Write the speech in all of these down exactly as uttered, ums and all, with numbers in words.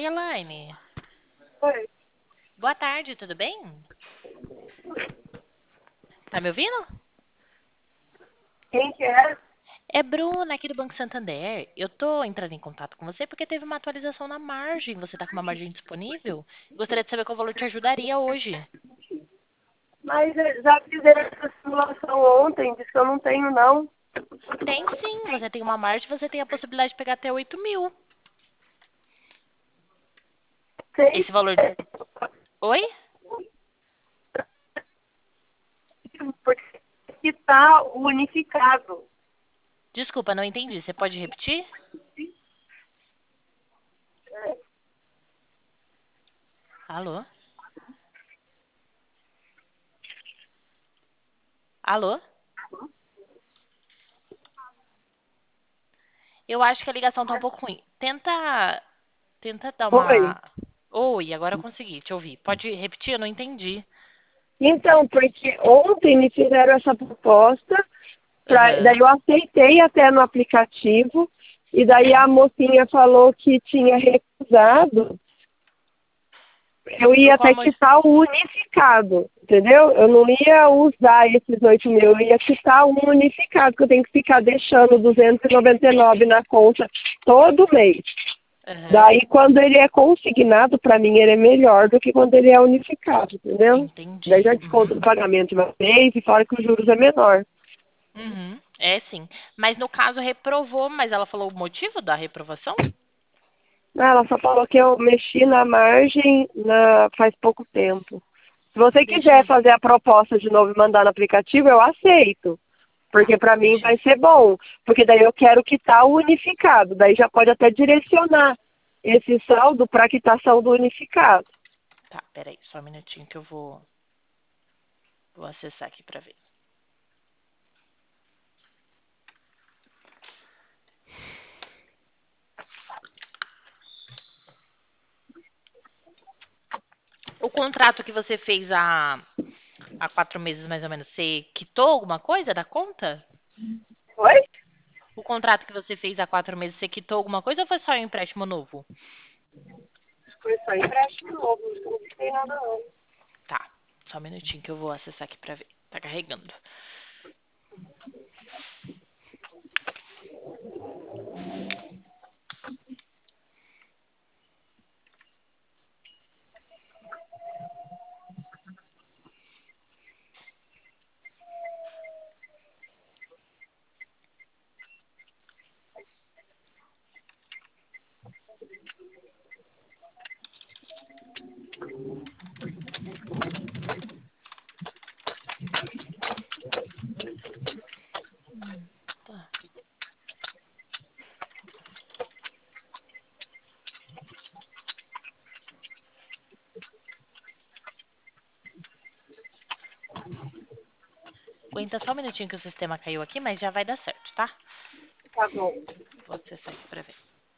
Elaine. Oi, Boa tarde, tudo bem? Tá me ouvindo? quem que é? É Bruna, aqui do Banco Santander. Eu tô entrando em contato com você porque teve uma atualização na margem. Você tá com uma margem disponível? Gostaria de saber qual valor te ajudaria hoje. Mas eh, já fizeram essa simulação ontem, disse que eu não tenho, não. Tem sim, você tem uma margem, você tem a possibilidade de pegar até oito mil. Sei, Esse valor. Oi? porque que está unificado. Desculpa, não entendi. Você pode repetir? Alô? Alô? Eu acho que a ligação tá um pouco ruim. Tenta, tenta dar Oi. uma. Oi, agora eu consegui te ouvir. Pode repetir? Eu não entendi. Então, porque ontem me fizeram essa proposta, pra, daí Aham. eu aceitei até no aplicativo, e daí a Uhum. mocinha falou que tinha recusado. Eu Por ia qual até motivo? quitar o unificado, entendeu? Eu não ia usar esses oito mil, eu ia quitar o unificado, que eu tenho que ficar deixando duzentos e e noventa e nove na conta todo mês. Aham. Daí, quando ele é consignado, para mim, ele é melhor do que quando ele é unificado, entendeu? Daí Entendi. já desconta Uhum. o pagamento de uma vez e fora que os juros é menor. Uhum. É sim. Mas no caso reprovou, mas ela falou o motivo da reprovação? Ah, ela só falou que eu mexi na margem na, faz pouco tempo. Se você Deixa quiser eu. fazer a proposta de novo e mandar no aplicativo, eu aceito. Tá, Porque para mim deixa eu. vai ser bom. Porque daí eu quero quitar o unificado. Daí já pode até direcionar esse saldo para quitação do unificado. Tá, peraí, só um minutinho que eu vou, vou acessar aqui pra ver. O contrato que você fez há, há quatro meses mais ou menos, você quitou alguma coisa da conta? Oi? O contrato que você fez há quatro meses, você quitou alguma coisa ou foi só um empréstimo novo? Foi só empréstimo novo, não tem nada não. Tá, só um minutinho que eu vou acessar aqui pra ver. Tá carregando. Hum, tá. Aguenta só um minutinho que o sistema caiu aqui, mas já vai dar certo, tá? Tá bom. Vou acessar aqui pra ver.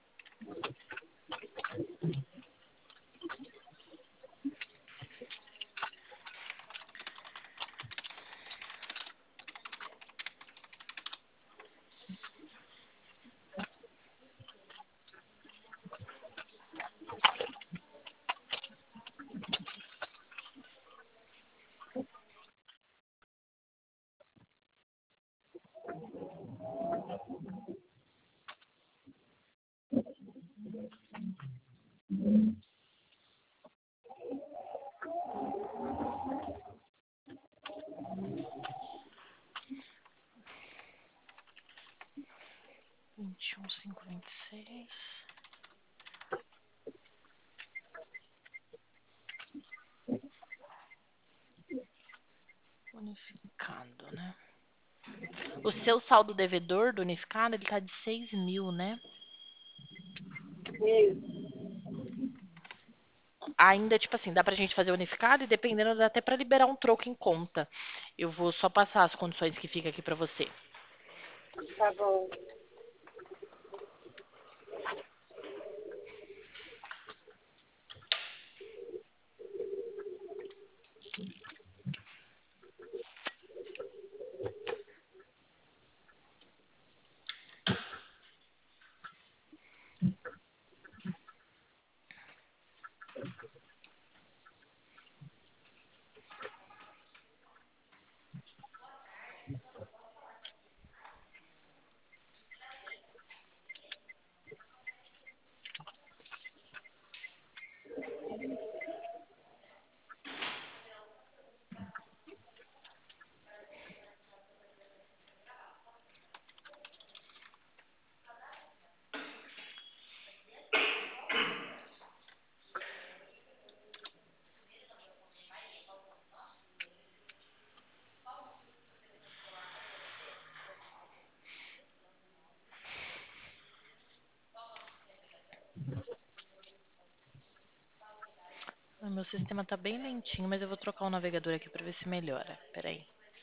vinte e um, cinco, vinte e seis. Unificado, né? O seu saldo devedor do unificado, ele tá de seis mil, né? Isso. Ainda, tipo assim, dá pra gente fazer unificado e dependendo dá até pra liberar um troco em conta. Eu vou só passar as condições que fica aqui pra você. Tá bom. O meu sistema tá bem lentinho, mas eu vou trocar o navegador aqui para ver se melhora. Peraí.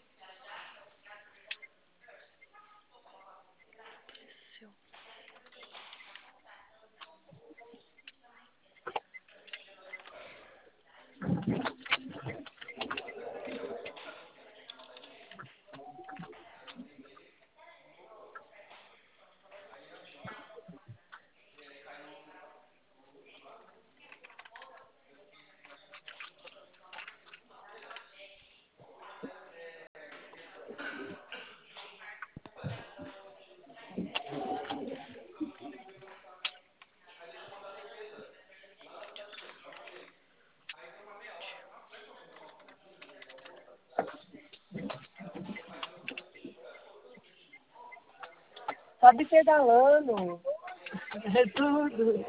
Sabe pedalando. É tudo.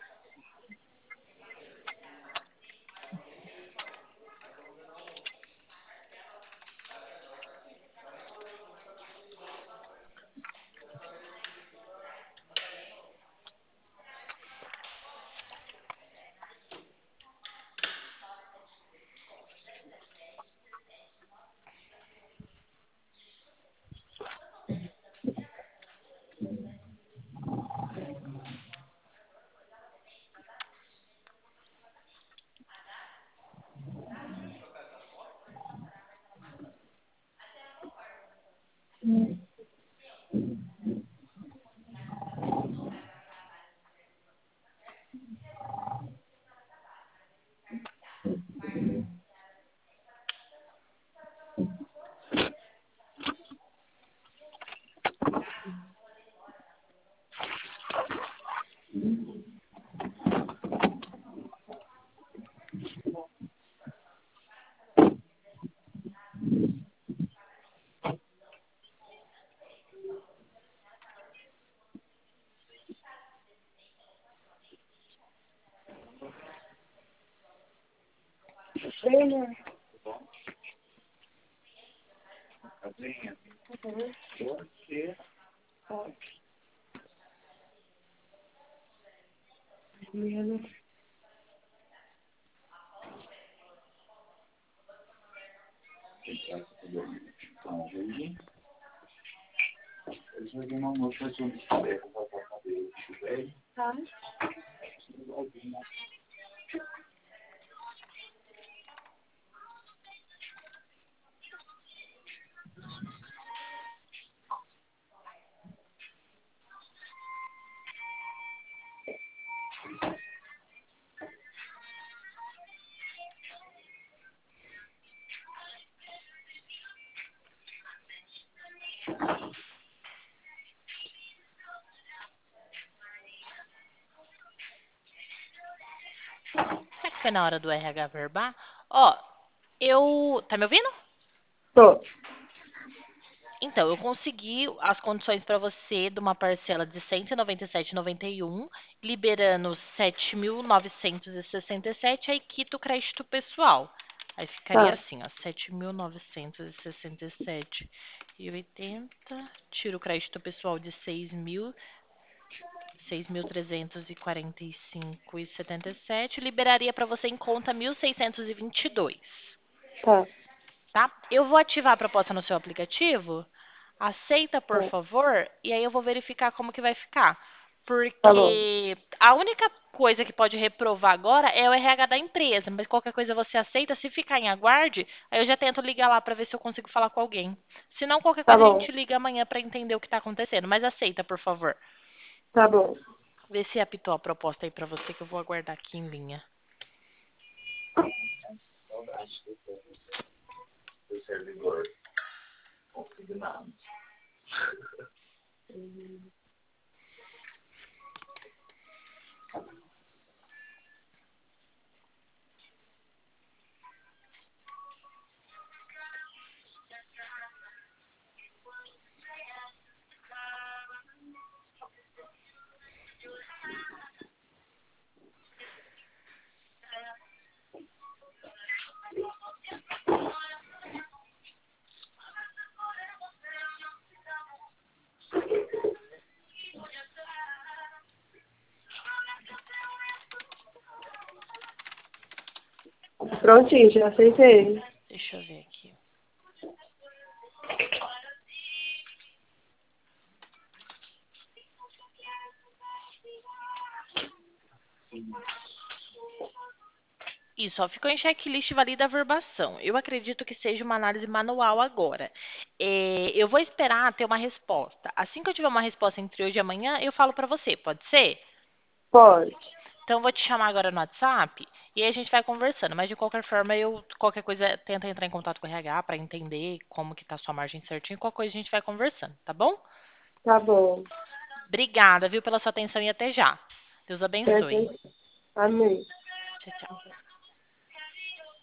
Venha. Menos. Tá. Será que foi na hora do R H verbar? Ó, eu. Tá me ouvindo? Tô. Então, eu consegui as condições para você de uma parcela de cento e noventa e sete vírgula noventa e um, liberando sete mil novecentos e sessenta e sete, aí quita o crédito pessoal. Aí ficaria Tá. assim, ó, sete mil novecentos e sessenta e sete e oitenta, tira o crédito pessoal de seis mil, seis mil trezentos e quarenta e cinco e setenta e sete, liberaria para você em conta mil seiscentos e vinte e dois, Tá. tá? Eu vou ativar a proposta no seu aplicativo. Aceita, por Tá. favor, e aí eu vou verificar como que vai ficar. Tá bom. Porque a única coisa que pode reprovar agora é o R H da empresa, mas qualquer coisa você aceita. Se ficar em aguarde, aí eu já tento ligar lá para ver se eu consigo falar com alguém. Se não, qualquer Tá coisa a bom. gente liga amanhã para entender o que está acontecendo. Mas aceita, por favor. Tá bom. Vê se apitou a proposta aí para você que eu vou aguardar aqui em linha. Prontinho, já aceitei. Deixa eu ver aqui. Isso, ó, ficou em checklist valida a verbação. Eu acredito que seja uma análise manual agora. É, eu vou esperar ter uma resposta. Assim que eu tiver uma resposta entre hoje e amanhã, eu falo para você, pode ser? Pode. Então, eu vou te chamar agora no WhatsApp e aí a gente vai conversando. Mas, de qualquer forma, eu, qualquer coisa, tenta entrar em contato com o R H para entender como que tá a sua margem certinho. Qualquer coisa a gente vai conversando, tá bom? Tá bom. Obrigada, viu, pela sua atenção e até já. Deus É, abençoe. tem- Amém. Tchau, tchau.